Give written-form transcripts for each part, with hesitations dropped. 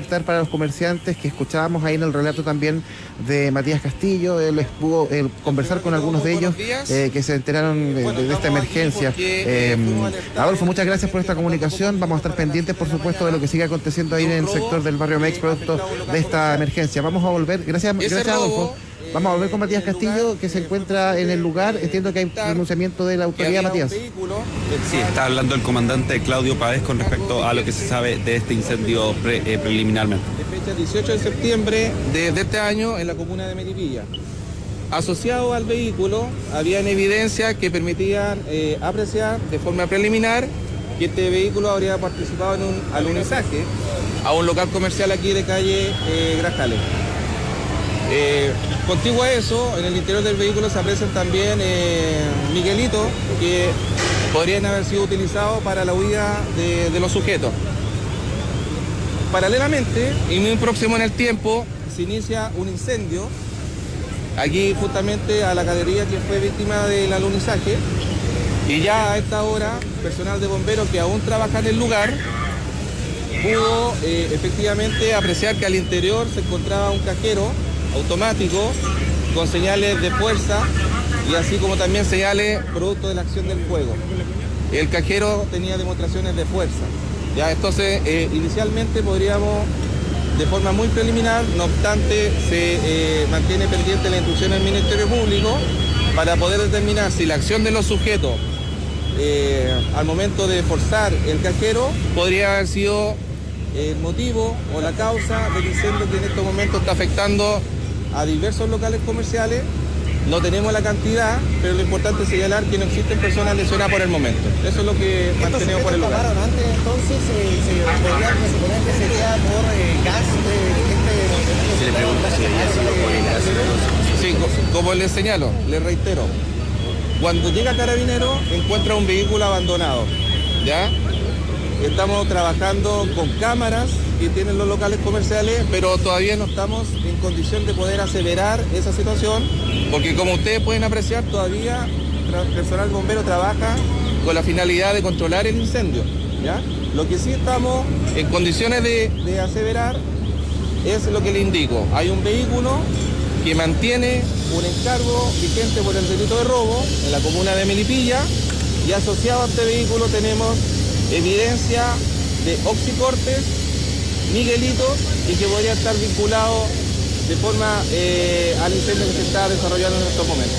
para los comerciantes que escuchábamos ahí en el relato también de Matías Castillo. Él pudo conversar con algunos de ellos que se enteraron de esta emergencia. Adolfo, muchas gracias por esta comunicación. Vamos a estar pendientes, por supuesto, de lo que sigue aconteciendo ahí en el sector del barrio Mex, producto de esta emergencia. Vamos a volver, gracias Adolfo. Vamos a volver con Matías Castillo, que se encuentra en el lugar. Entiendo que hay pronunciamiento de la autoridad, Matías. Sí, está hablando el comandante Claudio Páez con respecto a lo que se sabe de este incendio preliminarmente. De fecha 18 de septiembre de este año en la comuna de Melipilla. Asociado al vehículo, habían evidencias que permitían apreciar de forma preliminar que este vehículo habría participado en un alunizaje a un local comercial aquí de calle Grajales. Contiguo a eso, en el interior del vehículo se aprecian también miguelitos que podrían haber sido utilizados para la huida de los sujetos. Paralelamente, y muy próximo en el tiempo, se inicia un incendio aquí justamente a la galería que fue víctima del alunizaje, y ya a esta hora, personal de bomberos que aún trabaja en el lugar pudo efectivamente apreciar que al interior se encontraba un cajero automático con señales de fuerza y así como también señales producto de la acción del fuego. El cajero tenía demostraciones de fuerza. Ya, entonces, inicialmente podríamos, de forma muy preliminar, no obstante, se mantiene pendiente la instrucción del Ministerio Público para poder determinar si la acción de los sujetos al momento de forzar el cajero podría haber sido el motivo o la causa del incendio que en estos momentos está afectando a diversos locales comerciales. No tenemos la cantidad, pero lo importante es señalar que no existen personas lesionadas por el momento. Eso es lo que mantenemos por el lugar. Antes, entonces, se podría presuponer que sería por gas. Se le pregunta si había sido por el gas. Sí, como les señalo, les reitero. Cuando llega Carabinero, encuentra un vehículo abandonado, ¿ya? Estamos trabajando con cámaras que tienen los locales comerciales, pero todavía no estamos en condición de poder aseverar esa situación, porque como ustedes pueden apreciar, todavía el personal bombero trabaja con la finalidad de controlar el incendio, ¿ya? Lo que sí estamos en condiciones de aseverar es lo que le indico. Hay un vehículo que mantiene un encargo vigente por el delito de robo en la comuna de Melipilla, y asociado a este vehículo tenemos evidencia de oxicortes, miguelitos, y que podría estar vinculado de forma al incendio que se está desarrollando en estos momentos.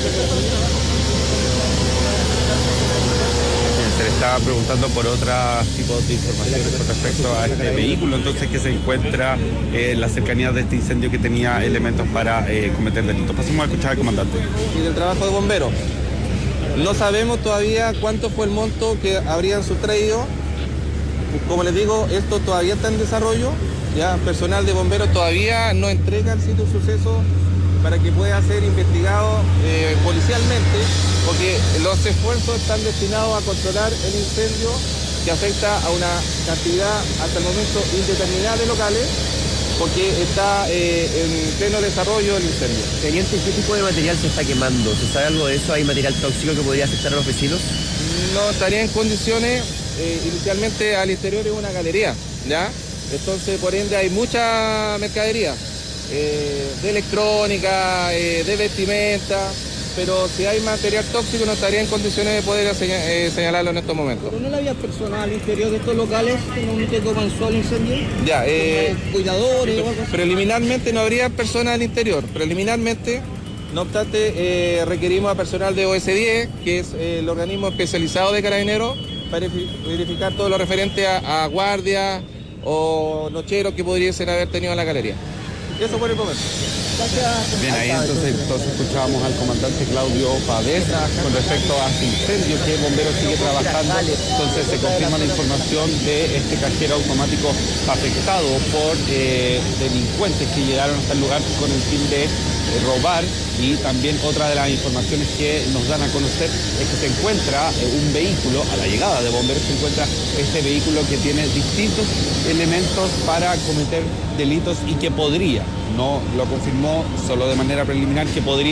Se le estaba preguntando por otros tipos de informaciones con respecto a este vehículo, entonces que se encuentra en las cercanías de este incendio que tenía elementos para cometer delitos. Pasemos a escuchar al comandante. Y del trabajo de bomberos. No sabemos todavía cuánto fue el monto que habrían sustraído. Como les digo, esto todavía está en desarrollo. Ya personal de bomberos todavía no entrega el sitio de suceso para que pueda ser investigado policialmente, porque los esfuerzos están destinados a controlar el incendio que afecta a una cantidad hasta el momento indeterminada de locales, porque está en pleno desarrollo el incendio. Teniente, ¿qué tipo de material se está quemando? ¿Se sabe algo de eso? ¿Hay material tóxico que podría afectar a los vecinos? No estaría en condiciones, inicialmente al interior es una galería, ¿ya? Entonces, por ende, hay mucha mercadería, de electrónica, de vestimenta, pero si hay material tóxico no estaría en condiciones de poder señalarlo en estos momentos. ¿Pero no había personal al interior de estos locales en un que comenzó el incendio? Ya, cuidadores o algo así. Preliminarmente no habría personas al interior, preliminarmente, no obstante, requerimos a personal de OS10, que es el organismo especializado de Carabineros, para verificar todo lo referente a guardias o nocheros que pudiesen haber tenido en la galería. Eso por el momento. Bien, ahí entonces escuchábamos al comandante Claudio Páez con respecto a este incendio que el bombero sigue trabajando. Entonces se confirma la información de este cajero automático afectado por delincuentes que llegaron hasta el lugar con el fin de robar. Y también otra de las informaciones que nos dan a conocer es que se encuentra un vehículo, a la llegada de bomberos se encuentra este vehículo que tiene distintos elementos para cometer delitos y que podría, no lo confirmó solo de manera preliminar, que podría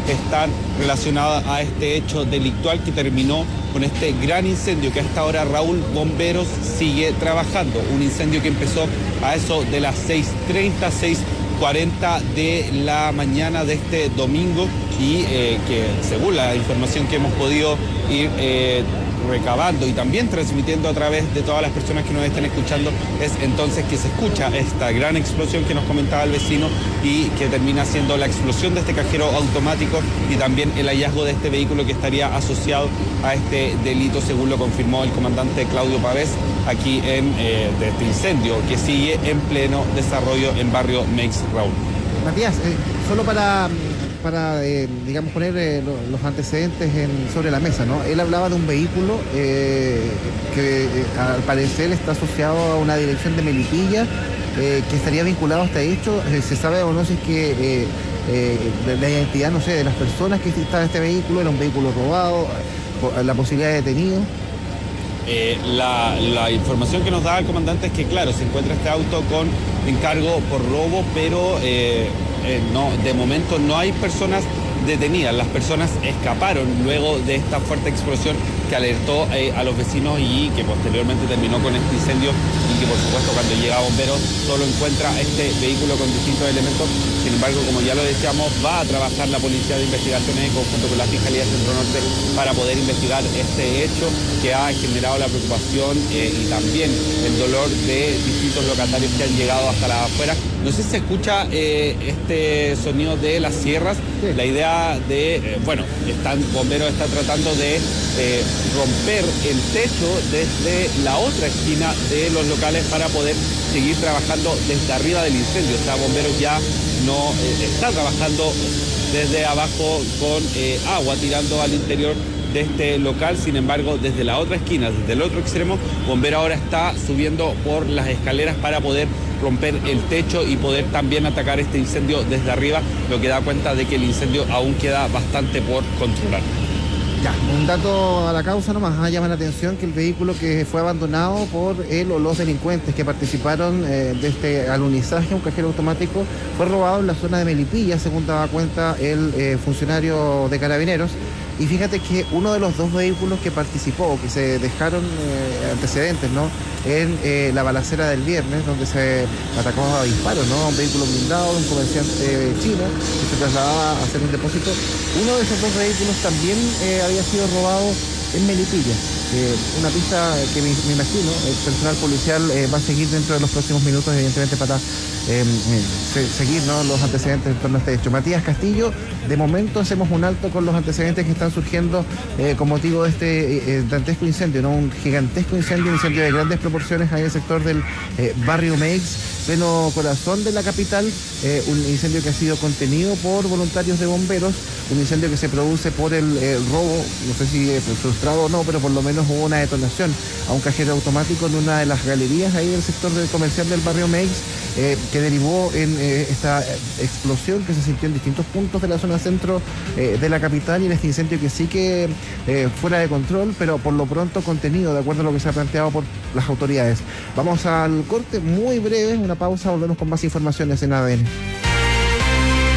están relacionadas a este hecho delictual que terminó con este gran incendio que hasta ahora Raúl Bomberos sigue trabajando. Un incendio que empezó a eso de las 6:30, 6:40 de la mañana de este domingo y que según la información que hemos podido ir recabando y también transmitiendo a través de todas las personas que nos estén escuchando, es entonces que se escucha esta gran explosión que nos comentaba el vecino y que termina siendo la explosión de este cajero automático y también el hallazgo de este vehículo que estaría asociado a este delito, según lo confirmó el comandante Claudio Pavés aquí de este incendio que sigue en pleno desarrollo en barrio Meix, Raúl. Matías, solo para digamos, poner los antecedentes sobre la mesa, ¿no? Él hablaba de un vehículo que al parecer está asociado a una dirección de Melipilla, que estaría vinculado a este hecho. ¿Se sabe o no si es que la identidad, no sé, de las personas que estaban en este vehículo, era un vehículo robado, la posibilidad de detenido? La información que nos da el comandante es que, claro, se encuentra este auto con encargo por robo, pero no, de momento no hay personas detenidas. Las personas escaparon luego de esta fuerte explosión que alertó a los vecinos y que posteriormente terminó con este incendio y que por supuesto cuando llega a bomberos solo encuentra este vehículo con distintos elementos. Sin embargo, como ya lo decíamos, va a trabajar la Policía de Investigaciones en conjunto con la Fiscalía Centro Norte para poder investigar este hecho que ha generado la preocupación y también el dolor de distintos locatarios que han llegado hasta la afuera. No sé si se escucha este sonido de las sierras. Sí. La idea de, bomberos están tratando de romper el techo desde la otra esquina de los locales para poder seguir trabajando desde arriba del incendio. O sea, bomberos ya no está trabajando desde abajo con agua tirando al interior de este local. Sin embargo, desde la otra esquina, desde el otro extremo, bombero ahora está subiendo por las escaleras para poder romper el techo y poder también atacar este incendio desde arriba, lo que da cuenta de que el incendio aún queda bastante por controlar. Ya, un dato a la causa nomás, llama la atención que el vehículo que fue abandonado por él o los delincuentes que participaron de este alunizaje, un cajero automático, fue robado en la zona de Melipilla, según daba cuenta el funcionario de Carabineros. Y fíjate que uno de los dos vehículos que participó, que se dejaron antecedentes, ¿no?, en la balacera del viernes, donde se atacó a disparos, ¿no?, a un vehículo blindado de un comerciante chino que se trasladaba a hacer un depósito. Uno de esos dos vehículos también había sido robado en Melipilla. Una pista que me imagino el personal policial va a seguir dentro de los próximos minutos, evidentemente, para seguir, ¿no?, los antecedentes en torno a este hecho. Matías Castillo, de momento hacemos un alto con los antecedentes que están surgiendo con motivo de este dantesco incendio, ¿no?, un gigantesco incendio de grandes proporciones ahí en el sector del barrio Meix, pleno corazón de la capital, un incendio que ha sido contenido por voluntarios de bomberos, un incendio que se produce por el robo, no sé si frustrado o no, pero por lo menos hubo una detonación a un cajero automático en una de las galerías ahí del sector comercial del barrio Meix, que derivó en esta explosión que se sintió en distintos puntos de la zona centro de la capital, y en este incendio que sí que fuera de control, pero por lo pronto contenido, de acuerdo a lo que se ha planteado por las autoridades. Vamos al corte muy breve, una pausa, volvemos con más informaciones en ADN.